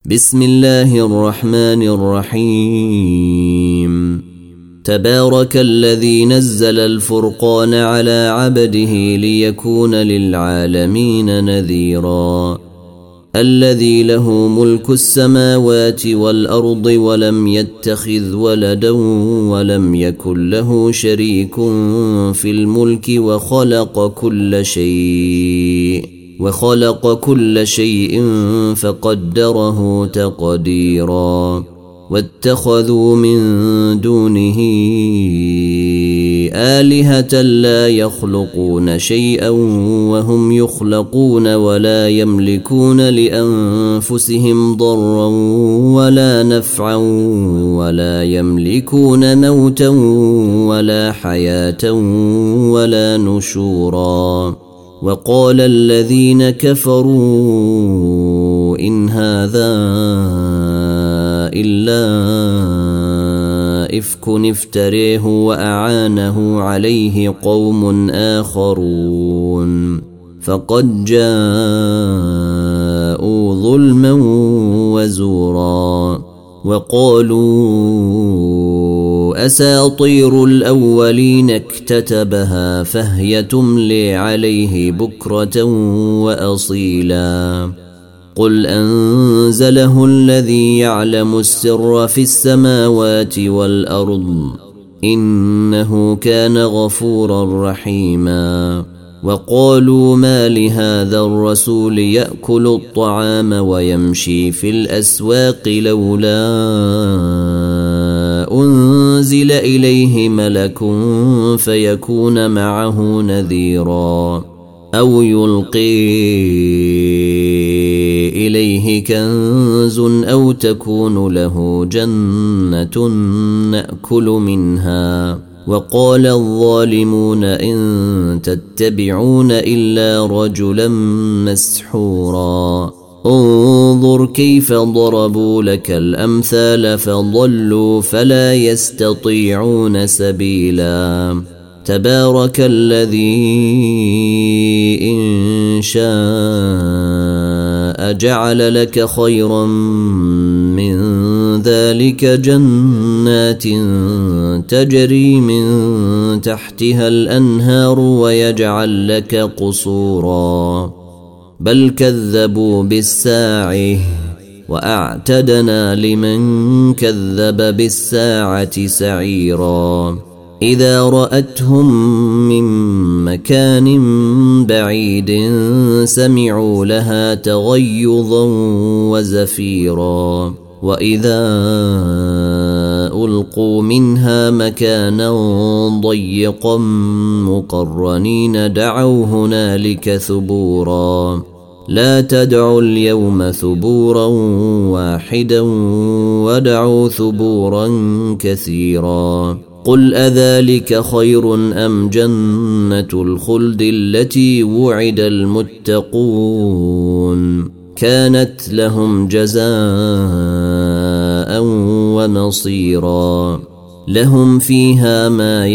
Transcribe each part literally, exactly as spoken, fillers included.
بسم الله الرحمن الرحيم. تبارك الذي نزل الفرقان على عبده ليكون للعالمين نذيرا. الذي له ملك السماوات والأرض ولم يتخذ ولدا ولم يكن له شريك في الملك وخلق كل شيء وخلق كل شيء فقدره تقديرا. واتخذوا من دونه آلهة لا يخلقون شيئا وهم يخلقون ولا يملكون لأنفسهم ضرا ولا نفعا ولا يملكون موتا ولا حياة ولا نشورا. وقال الذين كفروا إن هذا إلا إفك افتريه وأعانه عليه قوم آخرون فقد جاءوا ظلما وزورا. وقالوا أساطير الأولين اكتتبها فهي تملي عليه بكرة وأصيلا. قل أنزله الذي يعلم السر في السماوات والأرض إنه كان غفورا رحيما. وقالوا ما لهذا الرسول يأكل الطعام ويمشي في الأسواق لولا أنزل إليه ملك فيكون معه نذيرا أو يلقي إليه كنز أو تكون له جنة نأكل منها. وقال الظالمون إن تتبعون إلا رجلا مسحورا. انظر كيف ضربوا لك الأمثال فضلوا فلا يستطيعون سبيلا. تبارك الذي إن شاء جعل لك خيرا من ذلك جنات تجري من تحتها الأنهار ويجعل لك قصورا بل كذبوا بالساعة وأعتدنا لمن كذب بالساعة سعيرا. إذا رأتهم من مكان بعيد سمعوا لها تغيظا وزفيرا. وإذا ألقوا منها مكانا ضيقا مقرنين دعوا هنالك ثبورا. لا تدعوا اليوم ثبورا واحدا ودعوا ثبورا كثيرا. قل أذلك خير أم جنة الخلد التي وعد المتقون كانت لهم جزاء ومصيرا. لهم فيها ما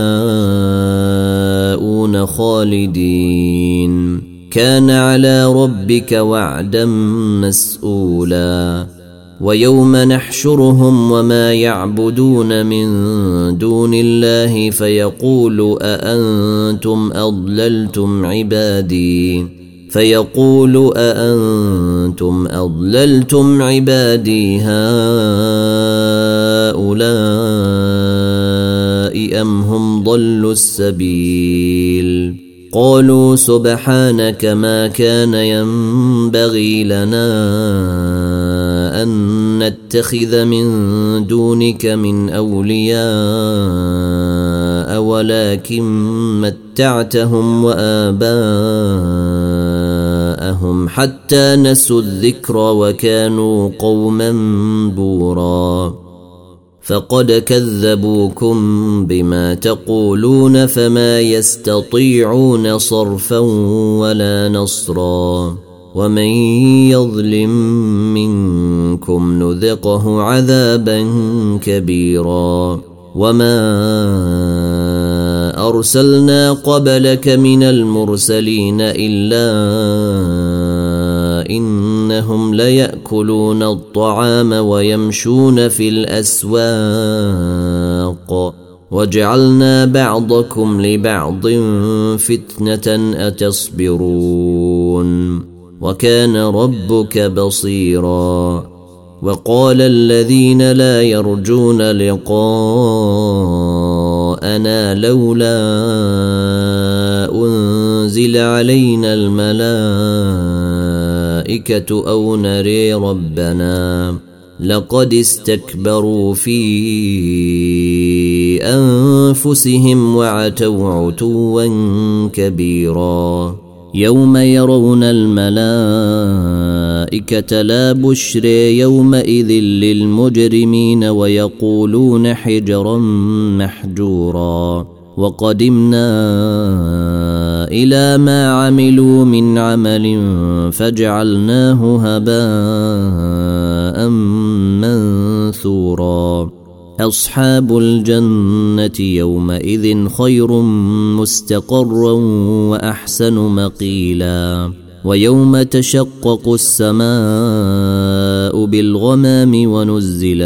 يشاءون خالدين كان على ربك وعدا مسؤولا. ويوم نحشرهم وما يعبدون من دون الله فيقول أأنتم أضللتم عبادي فيقول أأنتم أضللتم عبادي هؤلاء أم هم ضلوا السبيل. قالوا سبحانك ما كان ينبغي لنا أن نتخذ من دونك من أولياء ولكن متعتهم وآباءهم حتى نسوا الذكر وكانوا قوما بورا. فقد كذبوكم بما تقولون فما يستطيعون صرفا ولا نصرا. ومن يظلم منكم نذقه عذابا كبيرا. وما أرسلنا قبلك من المرسلين إلا إن إنهم ليأكلون الطعام ويمشون في الأسواق وجعلنا بعضكم لبعض فتنة أتصبرون وكان ربك بصيرا. وقال الذين لا يرجون لقاءنا لولا أنزل علينا الملائكة أو نري ربنا لقد استكبروا في أنفسهم وعتوا عتوا كبيرا. يوم يرون الملائكة لا بشرى يومئذ للمجرمين ويقولون حجرا محجورا. وقدمنا إلى ما عملوا من عمل فجعلناه هباء منثورا. أصحاب الجنة يومئذ خير مستقرا وأحسن مقيلا. ويوم تشقق السماء بالغمام ونزل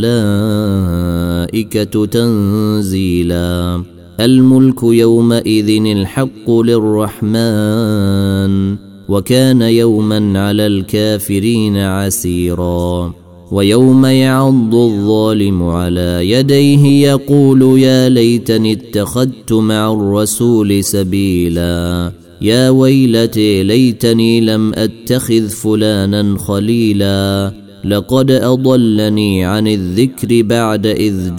الملائكة تنزيلا. الملك يومئذ الحق للرحمن وكان يوما على الكافرين عسيرا. ويوم يعض الظالم على يديه يقول يا ليتني اتخذت مع الرسول سبيلا. يا ويلتي ليتني لم أتخذ فلانا خليلا لقد أضلني عن الذكر بعد إذ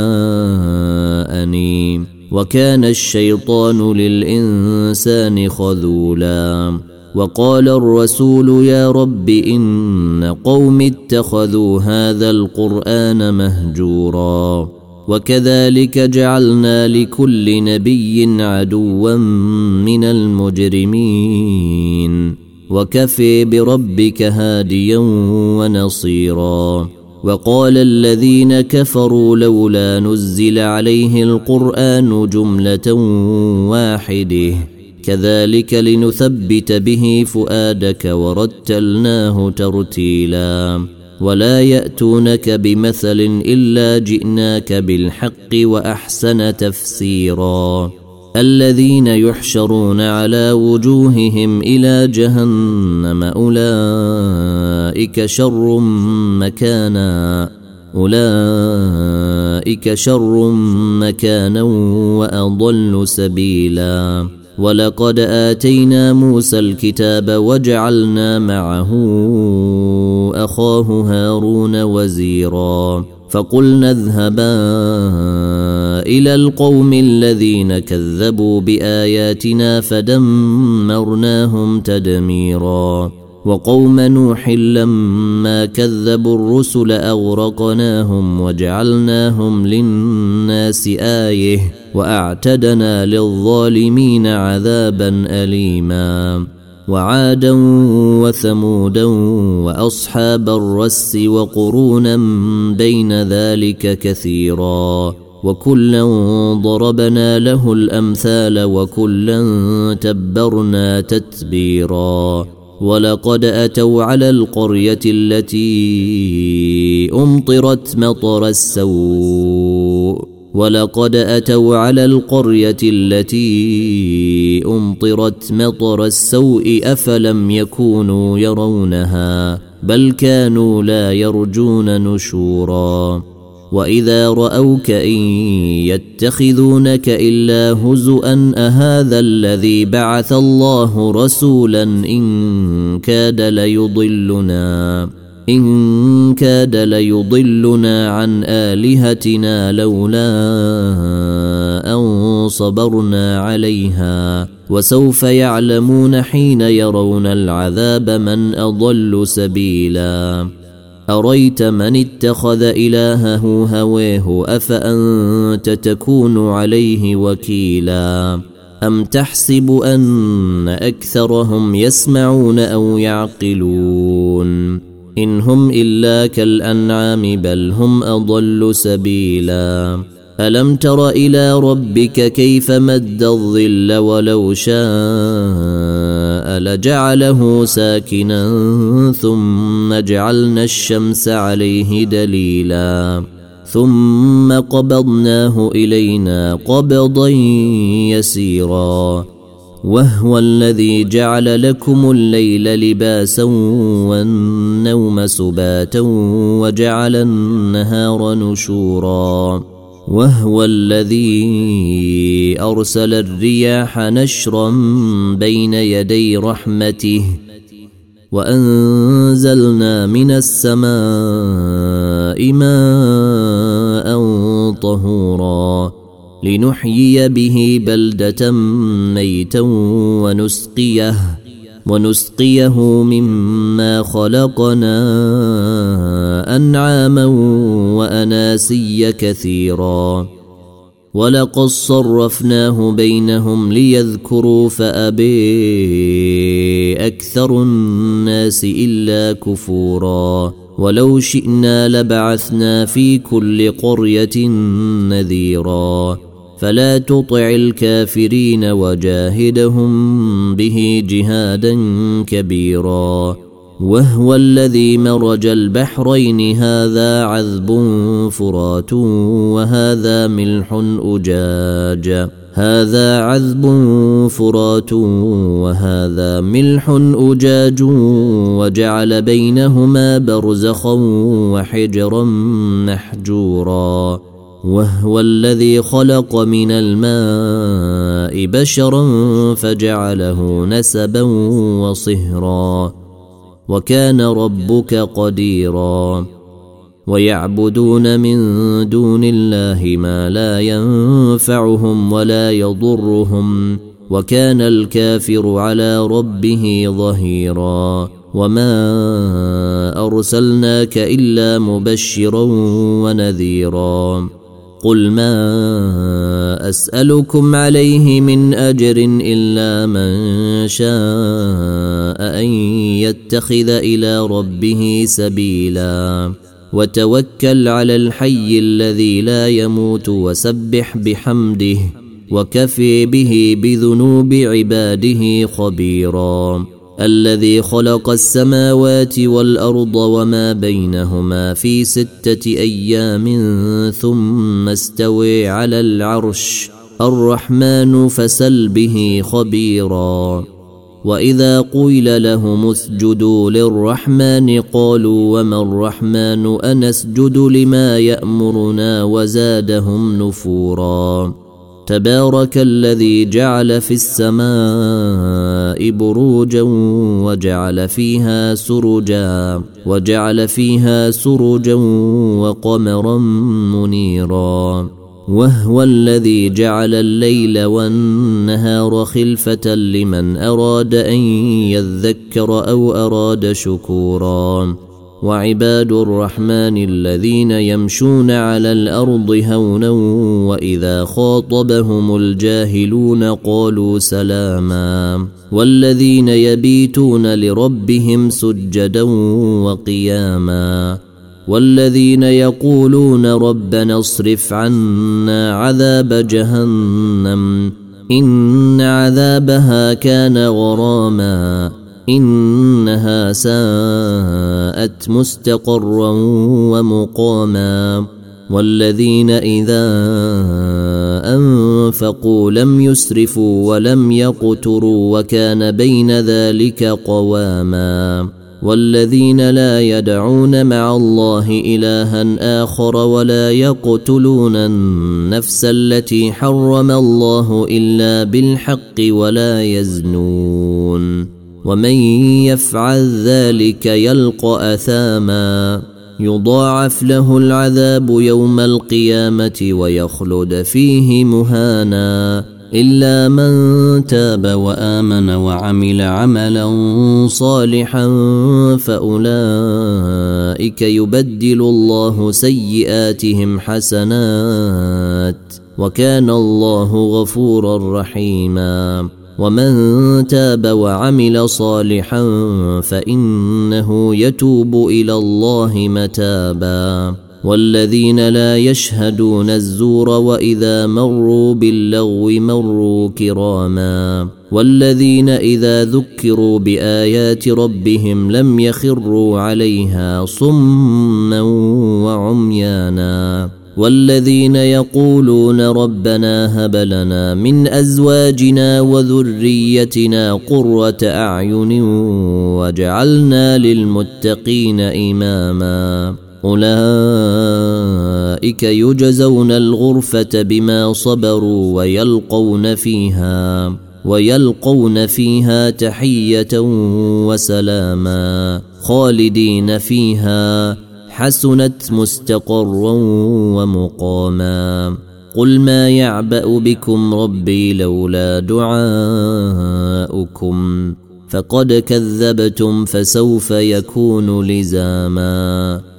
جاءني وكان الشيطان للإنسان خذولا. وقال الرسول يا رب إن قوم اتخذوا هذا القرآن مهجورا. وكذلك جعلنا لكل نبي عدوا من المجرمين وكفى بربك هاديا ونصيرا. وقال الذين كفروا لولا نزل عليه القرآن جملة واحدة كذلك لنثبت به فؤادك ورتلناه ترتيلا. ولا يأتونك بمثل إلا جئناك بالحق وأحسن تفسيرا. الذين يحشرون على وجوههم إلى جهنم أولئك شر مكانا أولئك شر مكانا وأضل سبيلا. ولقد آتينا موسى الكتاب وجعلنا معه أخاه هارون وزيرا. فقلنا اذهبا إلى القوم الذين كذبوا بآياتنا فدمرناهم تدميرا. وقوم نوح لما كذبوا الرسل أغرقناهم وجعلناهم للناس آية وأعتدنا للظالمين عذابا أليما. وعادا وثمودا وأصحاب الرس وقرونا بين ذلك كثيرا. وكلا ضربنا له الأمثال وكلا تبرنا تتبيرا. ولقد أتوا على القرية التي أمطرت مطر السوء ولقد أتوا على القرية التي أمطرت مطر السوء أفلم يكونوا يرونها بل كانوا لا يرجون نشورا. وإذا رأوك إن يتخذونك إلا هزؤا أهذا الذي بعث الله رسولا إن كاد ليضلنا إن كاد ليضلنا عن آلهتنا لولا أن صبرنا عليها وسوف يعلمون حين يرون العذاب من أضل سبيلا. أريت من اتخذ إلهه هواه أفأنت تكون عليه وكيلا. أم تحسب أن أكثرهم يسمعون أو يعقلون إن هم إلا كالأنعام بل هم أضل سبيلا. ألم تر إلى ربك كيف مد الظل ولو شاء لجعله ساكنا ثم جعلنا الشمس عليه دليلا ثم قبضناه إلينا قبضا يسيرا وهو الذي جعل لكم الليل لباسا والنوم سباتا وجعل النهار نشورا وهو الذي أرسل الرياح نشرا بين يدي رحمته وأنزلنا من السماء ماء طهورا لنحيي به بلدة ميتا ونسقيه ونسقيه مما خلقنا أنعاما وأناسيا كثيرا ولقد صرفناه بينهم ليذكروا فأبي أكثر الناس إلا كفورا ولو شئنا لبعثنا في كل قرية نذيرا فلا تطع الكافرين وجاهدهم به جهادا كبيرا وهو الذي مرج البحرين هذا عذب فرات وهذا ملح أجاج هذا عذب فرات وهذا ملح أجاج وجعل بينهما برزخا وحجرا محجورا وهو الذي خلق من الماء بشرا فجعله نسبا وصهرا وكان ربك قديرا ويعبدون من دون الله ما لا ينفعهم ولا يضرهم وكان الكافر على ربه ظهيرا وما أرسلناك إلا مبشرا ونذيرا قل ما أسألكم عليه من أجر إلا من شاء أن يتخذ إلى ربه سبيلا وتوكل على الحي الذي لا يموت وسبح بحمده وكفي به بذنوب عباده خبيرا الذي خلق السماوات والأرض وما بينهما في ستة أيام ثم استوى على العرش الرحمن فسل به خبيرا وإذا قيل لهم اسجدوا للرحمن قالوا وما الرحمن أنسجد لما يأمرنا وزادهم نفورا تبارك الذي جعل في السماء بروجا وجعل فيها سرجا وجعل فيها سرجا وقمرا منيرا وهو الذي جعل الليل والنهار خلفة لمن أراد أن يذكر أو أراد شكورا وعباد الرحمن الذين يمشون على الأرض هونا وإذا خاطبهم الجاهلون قالوا سلاما والذين يبيتون لربهم سجدا وقياما والذين يقولون ربنا اصرف عنا عذاب جهنم إن عذابها كان غراما إنها ساءت مستقرا ومقاما والذين إذا أنفقوا لم يسرفوا ولم يقتروا وكان بين ذلك قواما والذين لا يدعون مع الله إلها آخر ولا يقتلون النفس التي حرم الله إلا بالحق ولا يزنون ومن يفعل ذلك يلقى أثاما يضاعف له العذاب يوم القيامة ويخلد فيه مهانا إلا من تاب وآمن وعمل عملا صالحا فأولئك يبدل الله سيئاتهم حسنات وكان الله غفورا رحيما ومن تاب وعمل صالحا فإنه يتوب إلى الله متابا والذين لا يشهدون الزور وإذا مروا باللغو مروا كراما والذين إذا ذكروا بآيات ربهم لم يخروا عليها صما وعميانا والذين يقولون ربنا هب لنا من أزواجنا وذريتنا قرة أعين واجعلنا للمتقين إماما أولئك يجزون الغرفة بما صبروا ويلقون فيها ويلقون فيها تحية وسلاما خالدين فيها حسنت مستقرا ومقاما قل ما يعبأ بكم ربي لولا دعاؤكم فقد كذبتم فسوف يكون لزاما